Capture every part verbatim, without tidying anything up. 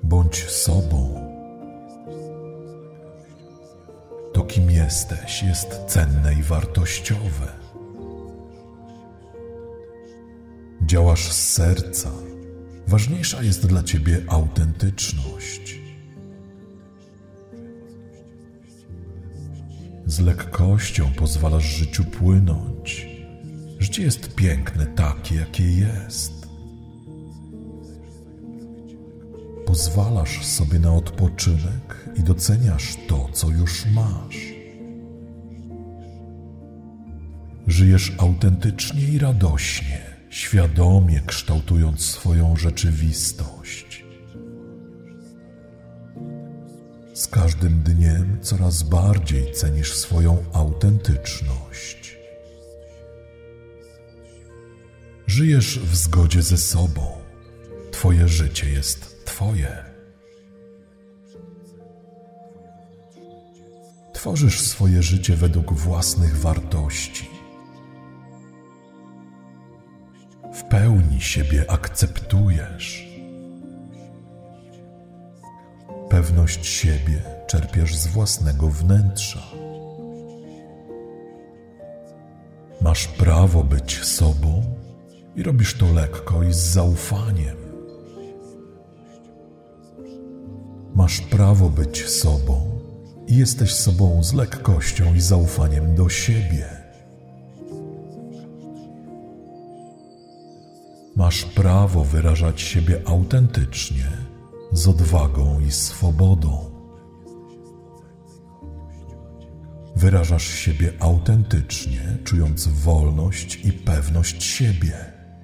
Bądź sobą. To, kim jesteś, jest cenne i wartościowe. Działasz z serca. Ważniejsza jest dla ciebie autentyczność. Z lekkością pozwalasz życiu płynąć. Życie jest piękne takie, jakie jest. Pozwalasz sobie na odpoczynek i doceniasz to, co już masz. Żyjesz autentycznie i radośnie, świadomie kształtując swoją rzeczywistość. Z każdym dniem coraz bardziej cenisz swoją autentyczność. Żyjesz w zgodzie ze sobą. Twoje życie jest Twoje. Tworzysz swoje życie według własnych wartości. W pełni siebie akceptujesz. Pewność siebie czerpiesz z własnego wnętrza. Masz prawo być sobą i robisz to lekko i z zaufaniem. Masz prawo być sobą i jesteś sobą z lekkością i zaufaniem do siebie. Masz prawo wyrażać siebie autentycznie, z odwagą i swobodą. Wyrażasz siebie autentycznie, czując wolność i pewność siebie.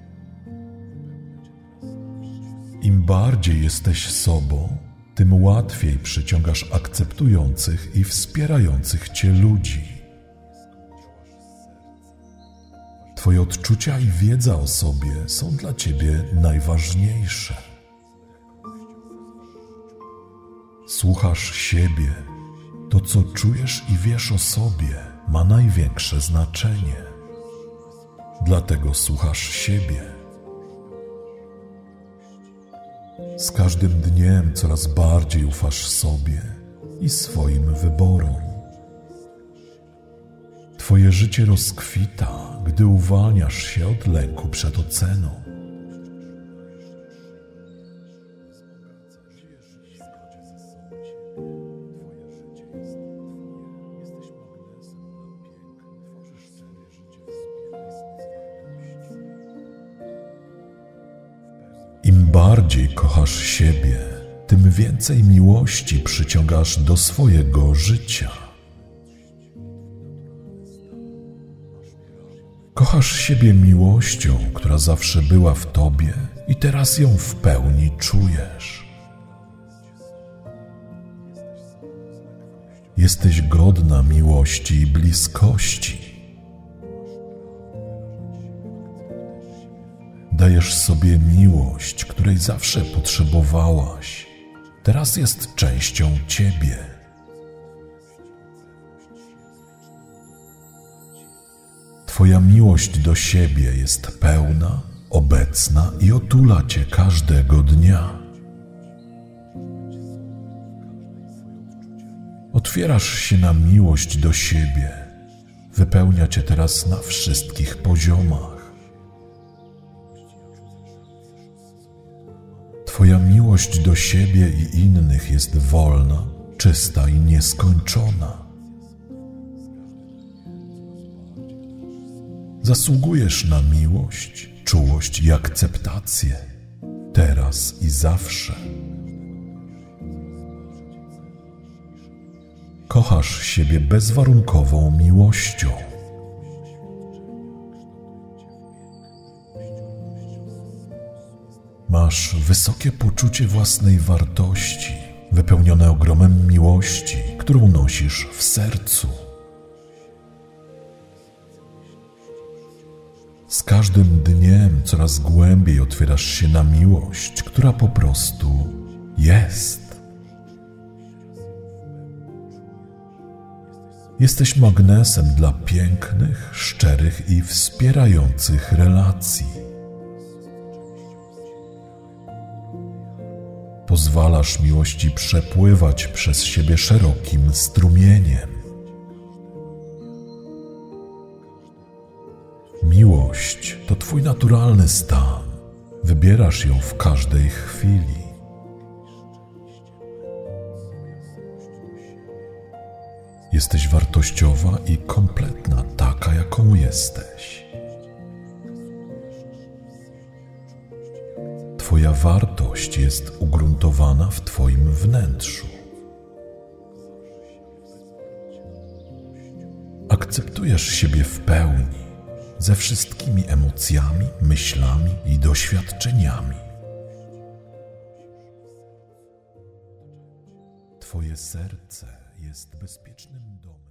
Im bardziej jesteś sobą, tym łatwiej przyciągasz akceptujących i wspierających cię ludzi. Twoje odczucia i wiedza o sobie są dla ciebie najważniejsze. Słuchasz siebie. To, co czujesz i wiesz o sobie, ma największe znaczenie. Dlatego słuchasz siebie. Z każdym dniem coraz bardziej ufasz sobie i swoim wyborom. Twoje życie rozkwita, gdy uwalniasz się od lęku przed oceną. Im bardziej kochasz siebie, tym więcej miłości przyciągasz do swojego życia. Kochasz siebie miłością, która zawsze była w tobie i teraz ją w pełni czujesz. Jesteś godna miłości i bliskości. Dajesz sobie miłość, której zawsze potrzebowałaś. Teraz jest częścią ciebie. Twoja miłość do siebie jest pełna, obecna i otula cię każdego dnia. Otwierasz się na miłość do siebie. Wypełnia cię teraz na wszystkich poziomach. Twoja miłość do siebie i innych jest wolna, czysta i nieskończona. Zasługujesz na miłość, czułość i akceptację, teraz i zawsze. Kochasz siebie bezwarunkową miłością. Masz wysokie poczucie własnej wartości, wypełnione ogromem miłości, którą nosisz w sercu. Z każdym dniem coraz głębiej otwierasz się na miłość, która po prostu jest. Jesteś magnesem dla pięknych, szczerych i wspierających relacji. pozwalasz miłości przepływać przez siebie szerokim strumieniem. Miłość to twój naturalny stan. Wybierasz ją w każdej chwili. Jesteś wartościowa i kompletna, taka jaką jesteś. Twoja wartość jest ugruntowana w twoim wnętrzu. Akceptujesz siebie w pełni, ze wszystkimi emocjami, myślami i doświadczeniami. Twoje serce jest bezpiecznym domem.